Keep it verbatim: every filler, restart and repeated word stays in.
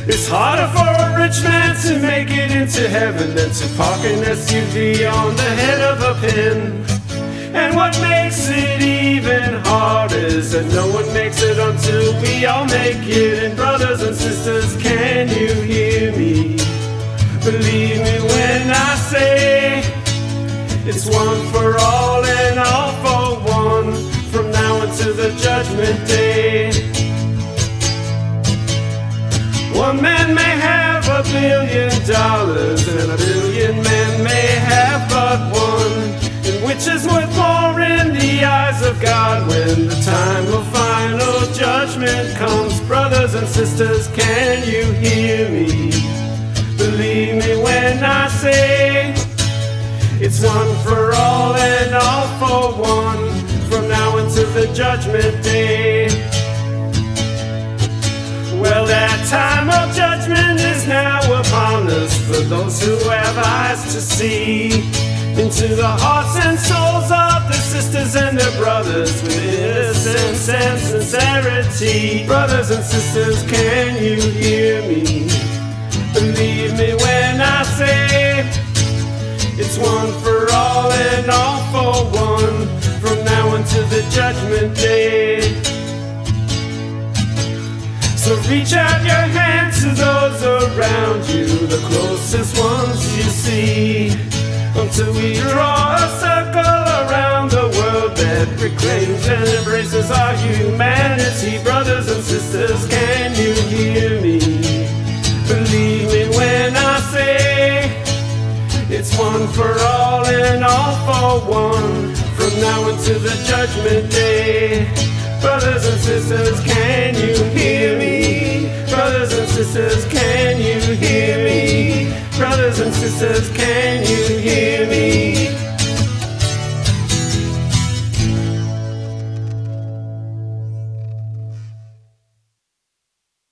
It's harder for a rich man to make it into heaven than to park an S U V on the head of a pin. And what makes it even harder is that no one makes it until we all make it. And brothers and sisters, can you hear me? Believe me when I say it's one for all and all for one, from now until the judgment day. One man may have a billion dollars, and a billion men may have but one. And which is worth more in the eyes of God when the time of final judgment comes? Brothers and sisters, can you hear me? Believe me when I say it's one for all and all for one, from now until the judgment day. Well, that time of judgment is now upon us, for those who have eyes to see into the hearts and souls of their sisters and their brothers with innocence and sincerity. Brothers and sisters, can you hear me? Believe me when I say it's one for all and all for one, from now until the judgment day. So reach out your hand to those around you, the closest ones you see, until we draw a circle around the world that reclaims and embraces our humanity. Brothers and sisters, can you hear me? Believe me when I say it's one for all and all for one, from now until the judgment day. Brothers and sisters, can you hear me? Brothers and sisters, can you hear me? Brothers and sisters, can you hear me?